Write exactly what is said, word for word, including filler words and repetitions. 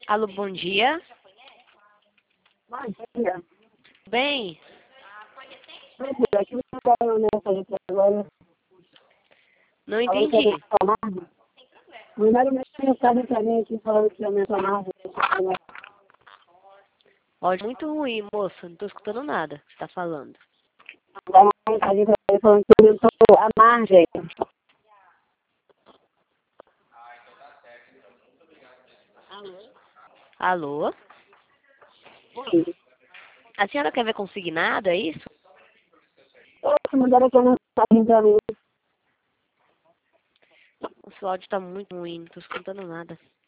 Alô, bom dia. Bom dia. Bem, Bom dia. Aqui você está na mensagem agora. não Falando que ia entendi. mencionar. Mandaram uma mensagem para mim aqui falando que ia mencionar. Áudio muito ruim, moça. Não tô escutando nada que você tá falando. Mandaram uma mensagem para mim falando que aumentou a margem. Alô? Oi. A senhora quer ver consignado, é isso? Oxe, mandaram aqui uma mensagem para mim. O seu áudio tá muito ruim, não tô escutando nada.